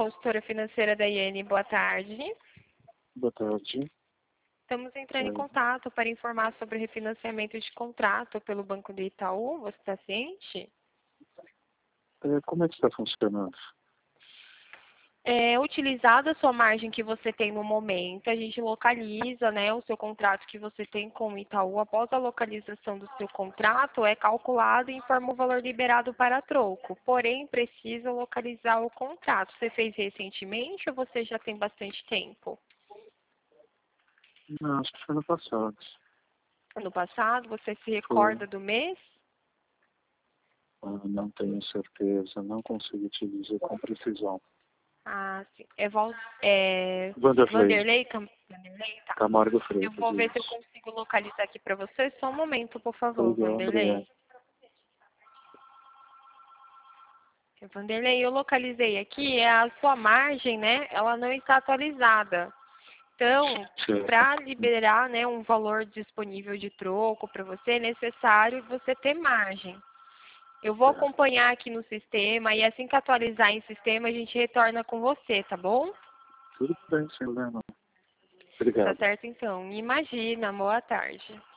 consultora financeira da Iene. Boa tarde. Boa tarde. Estamos entrando em contato para informar sobre o refinanciamento de contrato pelo Banco do Itaú. Você está ciente? Como é que está funcionando? Utilizada a sua margem que você tem no momento, a gente localiza, né, o seu contrato que você tem com o Itaú. Após a localização do seu contrato, é calculado e informa o valor liberado para troco. Porém, precisa localizar o contrato. Você fez recentemente ou você já tem bastante tempo? Não, acho que foi no passado. Ano passado, você se recorda do mês? Não tenho certeza, não consigo te dizer com precisão. Ah, sim. Vanderlei. Vanderlei, tá. Camargo Eu Freitas, vou ver se eu isso. consigo localizar aqui para você. Só um momento, por favor, Legal, Vanderlei. obrigado. Vanderlei, eu localizei aqui, a sua margem, né, ela não está atualizada. Então, Certo. para liberar, né, um valor disponível de troco para você, é necessário você ter margem. Eu vou Certo. acompanhar aqui no sistema e assim que atualizar em sistema, a gente retorna com você, tá bom? Tudo bem, sem problema. Tá Obrigado. certo, então. Imagina, boa tarde.